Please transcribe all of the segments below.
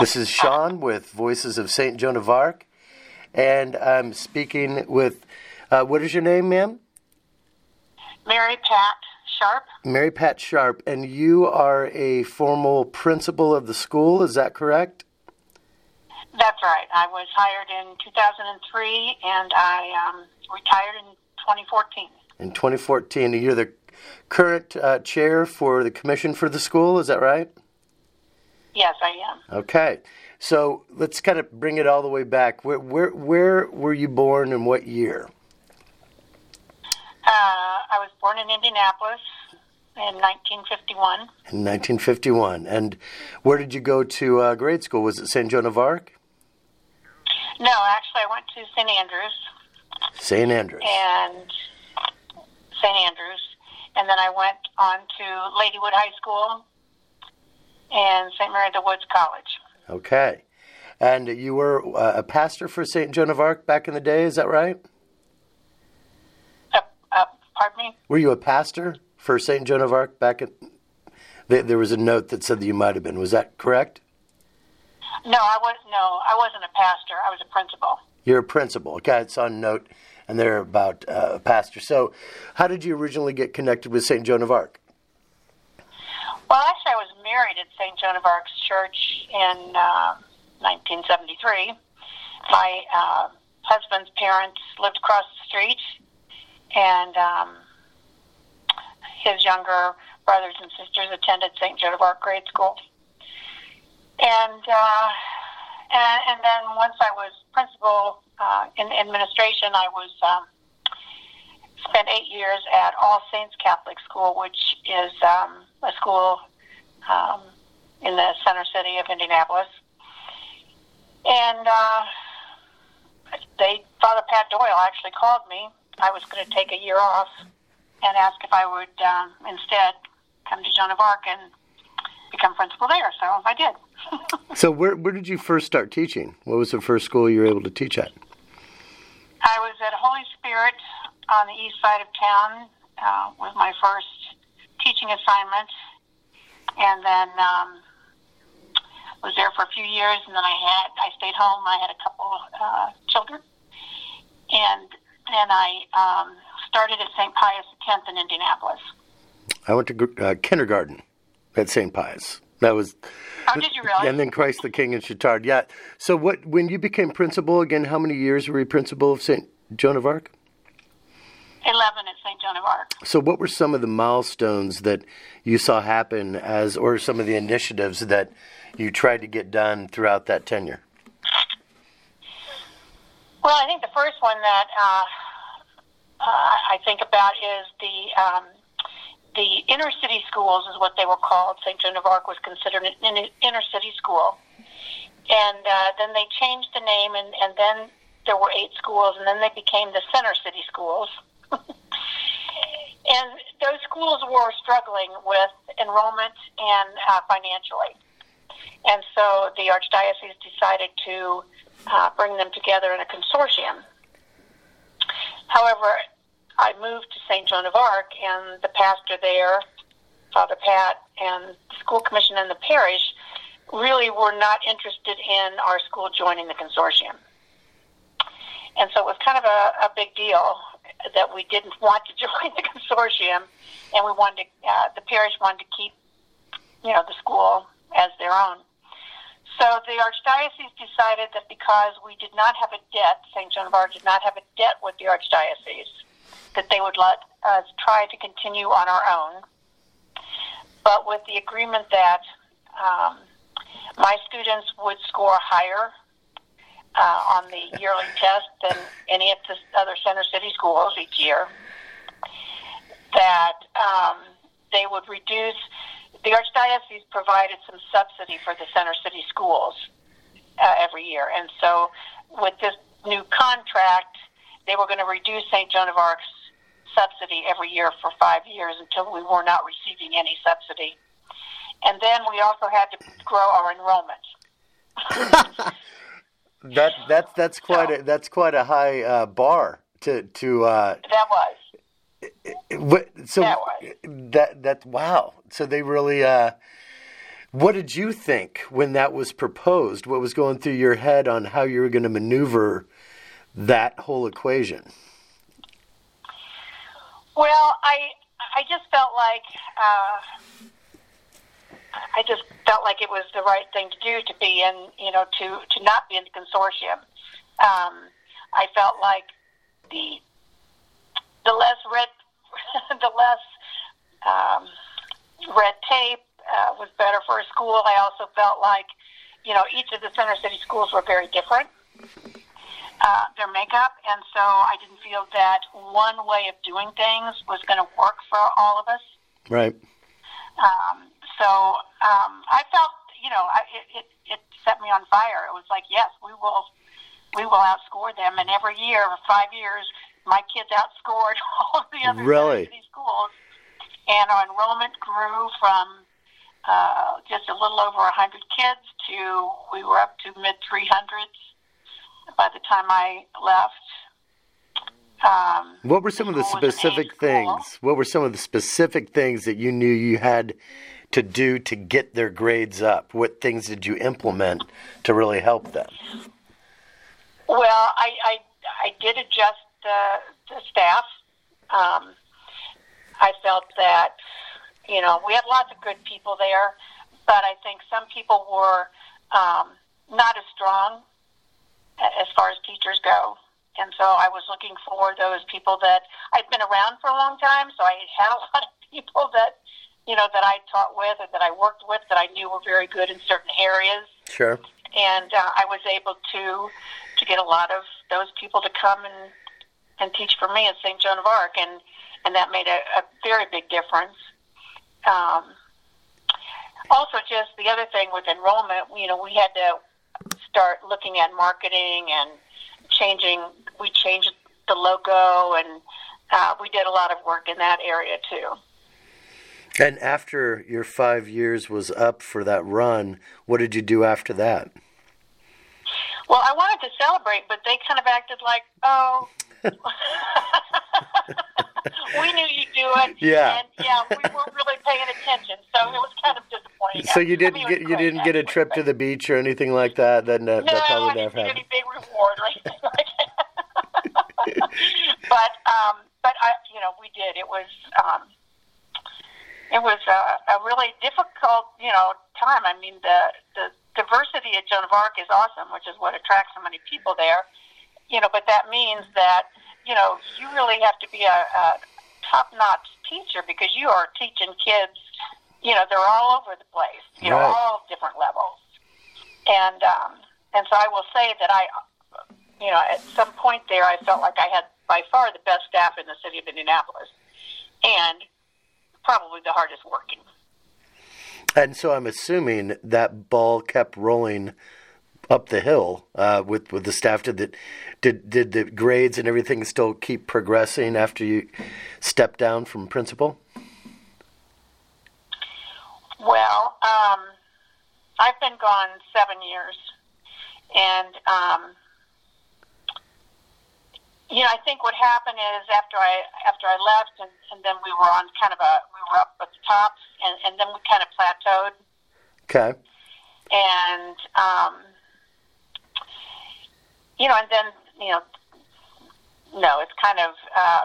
This is Sean with Voices of St. Joan of Arc, and I'm speaking with, what is your name, ma'am? Mary Pat Sharp. Mary Pat Sharp, and you are a formal principal of the school, is that correct? That's right. I was hired in 2003, and I retired in 2014. In 2014, and you're the current chair for the commission for the school, is that right? Yes, I am. Okay, so let's kind of bring it all the way back. Where were you born and what year? I was born in Indianapolis in 1951. In 1951. And where did you go to grade school? Was it St. Joan of Arc? No, actually, I went to St. Andrews. St. Andrews. And then I went on to Ladywood High School and St. Mary of the Woods College. Okay. And you were a pastor for St. Joan of Arc back in the day, is that right? Pardon me? Were you a pastor for St. Joan of Arc back in... There was a note that said that you might have been. Was that correct? No, I wasn't a pastor. I was a principal. You're a principal. Okay, it's on note, and they're about a pastor. So how did you originally get connected with St. Joan of Arc? Well, actually, I was married at St. Joan of Arc's church in 1973. My husband's parents lived across the street, and his younger brothers and sisters attended St. Joan of Arc grade school. And then once I was principal in administration, I was spent 8 years at All Saints Catholic School, which is a school in the center city of Indianapolis. And Father Pat Doyle actually called me. I was going to take a year off and ask if I would instead come to Joan of Arc and become principal there. So I did. So where did you first start teaching? What was the first school you were able to teach at? I was at Holy Spirit on the east side of town with my first teaching assignment, and then was there for a few years, and then I stayed home. I had a couple children, and then I started at St. Pius X in Indianapolis. I went to kindergarten at St. Pius. That was. Oh, did you really? And then Christ the King in Chittard. Yeah. So when you became principal again, how many years were you principal of St. Joan of Arc? 11 at St. Joan of Arc. So what were some of the milestones that you saw happen or some of the initiatives that you tried to get done throughout that tenure? Well, I think the first one that I think about is the inner city schools is what they were called. St. Joan of Arc was considered an inner city school. And then they changed the name, and then there were 8 schools, and then they became the center city schools. And those schools were struggling with enrollment and financially. And so the Archdiocese decided to bring them together in a consortium. However, I moved to St. Joan of Arc, and the pastor there, Father Pat, and the school commission and the parish really were not interested in our school joining the consortium. And so it was kind of a big deal that we didn't want to join the consortium, and we wanted to, the parish wanted to keep, the school as their own. So the Archdiocese decided that because we did not have a debt, St. Joan of Arc did not have a debt with the Archdiocese, that they would let us try to continue on our own, but with the agreement that my students would score higher on the yearly test than any of the other center city schools each year, that they would reduce. The Archdiocese provided some subsidy for the center city schools every year, and so with this new contract, they were going to reduce St. Joan of Arc's subsidy every year for 5 years until we were not receiving any subsidy. And then we also had to grow our enrollment. That's quite a high bar to. That was. So that wow. So they really What did you think when that was proposed? What was going through your head on how you were going to maneuver that whole equation? Well, I just felt like it was the right thing to do, to be in, to not be in the consortium. I felt like the less red tape was better for a school. I also felt like, each of the Center City schools were very different, their makeup, and so I didn't feel that one way of doing things was going to work for all of us. Right. I felt, it set me on fire. It was like, yes, we will outscore them, and every year, for 5 years, my kids outscored all of the other Really? city schools, and our enrollment grew from just a little over 100 kids to, we were up to mid-300s by the time I left. What were some of the specific things? What were some of the specific things that you knew you had to do to get their grades up? What things did you implement to really help them? Well, I did adjust the staff. I felt that, we had lots of good people there, but I think some people were not as strong as far as teachers go. And so I was looking for those people that I'd been around for a long time, so I had a lot of people that, that I taught with or that I worked with that I knew were very good in certain areas. Sure. And I was able to get a lot of those people to come and teach for me at St. Joan of Arc, and that made a very big difference. Also, just the other thing with enrollment, we had to start looking at marketing and we changed the logo, and we did a lot of work in that area too. And after your 5 years was up for that run, what did you do after that? Well, I wanted to celebrate, but they kind of acted like, oh, we knew you'd do it. Yeah. And we weren't really paying attention, so it was kind of disappointing. So you didn't get a trip to the beach or anything like that? That no, probably I never didn't get happened. any big reward or anything like that. But we did. It was a really difficult, time. I mean, the diversity at Joan of Arc is awesome, which is what attracts so many people there. But that means that, you really have to be a top-notch teacher, because you are teaching kids, they're all over the place, Right. all different levels. And so I will say that at some point there, I felt like I had by far the best staff in the city of Indianapolis, and probably the hardest working. And so I'm assuming that ball kept rolling up the hill with the staff. Did the grades and everything still keep progressing after you stepped down from principal? Well, I've been gone 7 years, and I think what happened is after I left, and then we were on we were up at the top, and then we kind of plateaued. Okay. And and then no, it's kind of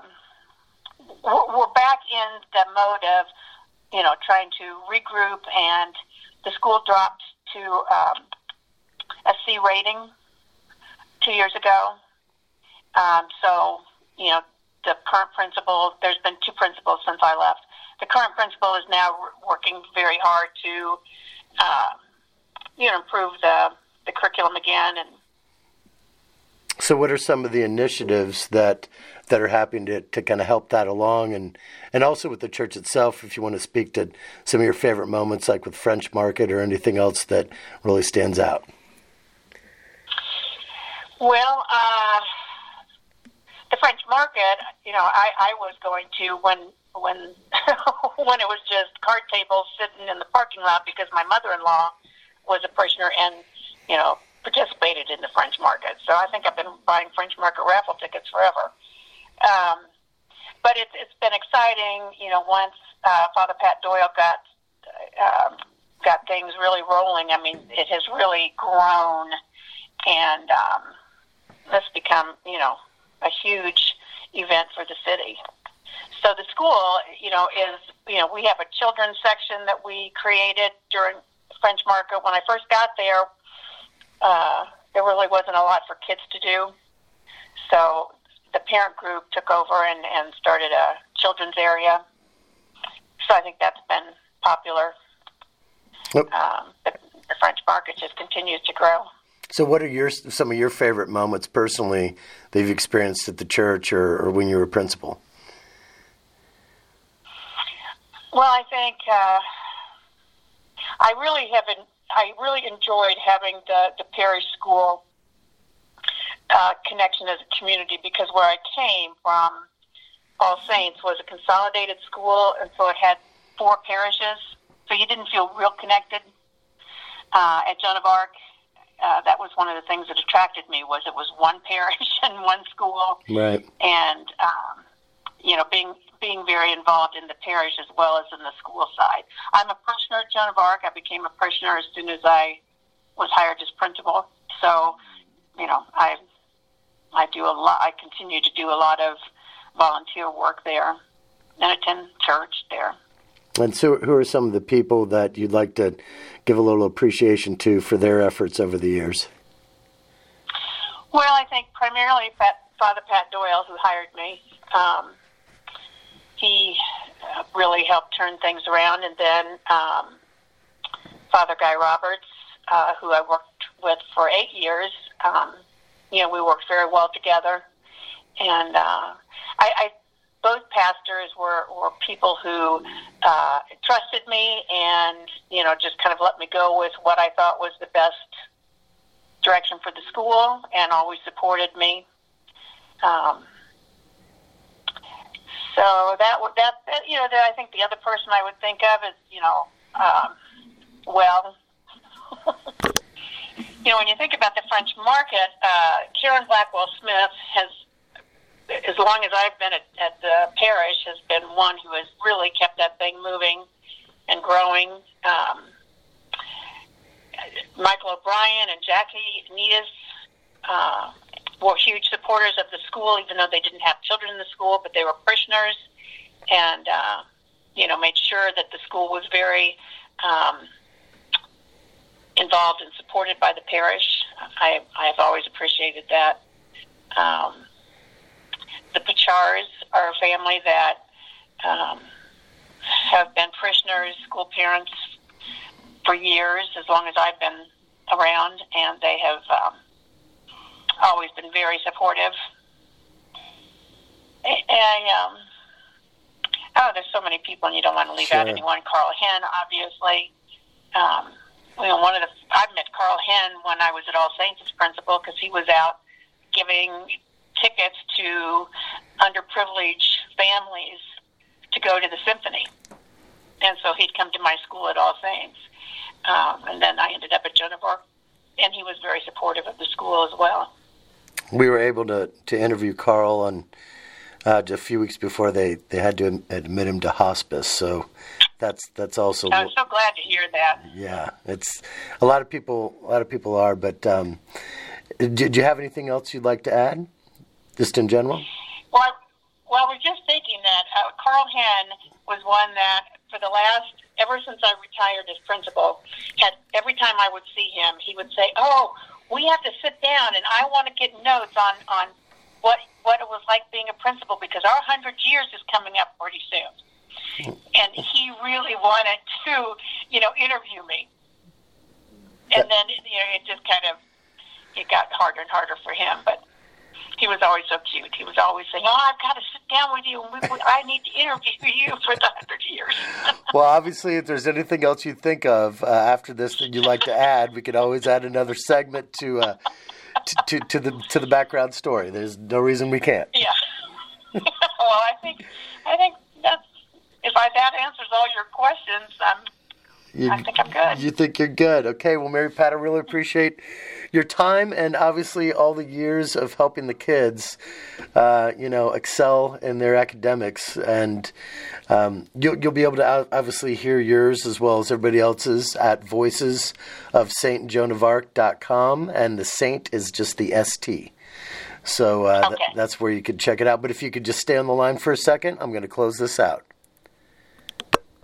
we're back in the mode of trying to regroup, and the school dropped to a C rating 2 years ago. So, the current principal, there's been two principals since I left. The current principal is now working very hard to, improve the curriculum again. And so what are some of the initiatives that are happening to kind of help that along? And also with the church itself, if you want to speak to some of your favorite moments, like with French Market or anything else that really stands out. Well, the French Market, I was going to when when it was just card tables sitting in the parking lot, because my mother-in-law was a parishioner and participated in the French Market. So I think I've been buying French Market raffle tickets forever. But it's been exciting, once Father Pat Doyle got got things really rolling. I mean, it has really grown, and it's become, a huge event for the city. So the school, is, we have a children's section that we created during French Market. When I first got there, there really wasn't a lot for kids to do. So the parent group took over and started a children's area. So I think that's been popular. Yep. The French Market just continues to grow. So what are some of your favorite moments personally that you've experienced at the church or when you were principal? Well, I think I really enjoyed having the parish school connection as a community, because where I came from, All Saints was a consolidated school, and so it had 4 parishes, so you didn't feel real connected. At Joan of Arc, that was one of the things that attracted me, was it was one parish and one school. Right. And, being very involved in the parish as well as in the school side. I'm a parishioner at Joan of Arc. I became a parishioner as soon as I was hired as principal. So, I do a lot. I continue to do a lot of volunteer work there and attend church there. And so who are some of the people that you'd like to give a little appreciation to for their efforts over the years? Well, I think primarily Father Pat Doyle, who hired me. He really helped turn things around. And then Father Guy Roberts, who I worked with for 8 years. We worked very well together. And both pastors were people who trusted me and, just kind of let me go with what I thought was the best direction for the school, and always supported me. So that I think the other person I would think of is, when you think about the French Market, Karen Blackwell Smith has, as long as I've been at the parish, has been one who has really kept that thing moving and growing. Michael O'Brien and Jackie Neas were huge supporters of the school, even though they didn't have children in the school, but they were parishioners, and made sure that the school was very involved and supported by the parish. I've always appreciated that. The Pichars are a family that have been parishioners, school parents for years, as long as I've been around, and they have always been very supportive. And there's so many people, and you don't want to leave out anyone. Carl Henn, obviously. I met Carl Henn when I was at All Saints as principal, because he was out giving tickets to underprivileged families to go to the symphony. And so he'd come to my school at All Saints. And then I ended up at Joan of Arc, and he was very supportive of the school as well. We were able to interview Carl on just a few weeks before they had to admit him to hospice. So that's also. I was so glad to hear that. Yeah, it's a lot of people are. But did you have anything else you'd like to add, just in general? Well, I was just thinking that Carl Henn was one that, ever since I retired as principal, every time I would see him, he would say, "Oh, we have to sit down, and I want to get notes on what it was like being a principal, because our 100 years is coming up pretty soon." And he really wanted to, interview me. And then, it just it got harder and harder for him, but he was always so cute. He was always saying, "Oh, I've got to sit down with you. I need to interview you for the 100 years." Well, obviously, if there's anything else you think of after this that you'd like to add, we could always add another segment to the background story. There's no reason we can't. Yeah. Well, I think that's, if that answers all your questions, I think I'm good. You think you're good. Okay, well, Mary Pat, I really appreciate your time and obviously all the years of helping the kids, excel in their academics. And you'll be able to obviously hear yours as well as everybody else's at voicesofstjoanofarc.com, and the Saint is just the ST. So that's where you could check it out. But if you could just stay on the line for a second, I'm going to close this out.